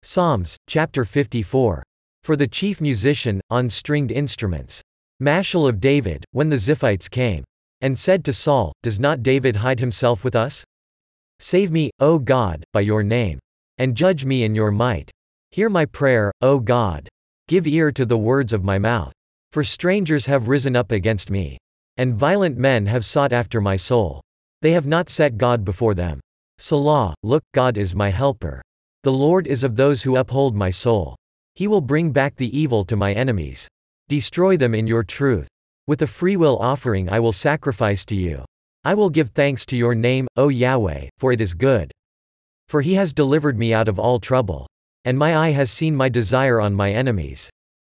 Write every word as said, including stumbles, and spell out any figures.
Psalms, chapter fifty-four. For the chief musician, on stringed instruments. Mashal of David, when the Ziphites came. And said to Saul, Does not David hide himself with us? Save me, O God, by your name. And judge me in your might. Hear my prayer, O God. Give ear to the words of my mouth. For strangers have risen up against me. And violent men have sought after my soul. They have not set God before them. Selah, look, God is my helper. The Lord is of those who uphold my soul. He will bring back the evil to my enemies. Destroy them in your truth. With a freewill offering I will sacrifice to you. I will give thanks to your name, O Yahweh, for it is good. For he has delivered me out of all trouble. And my eye has seen my desire on my enemies.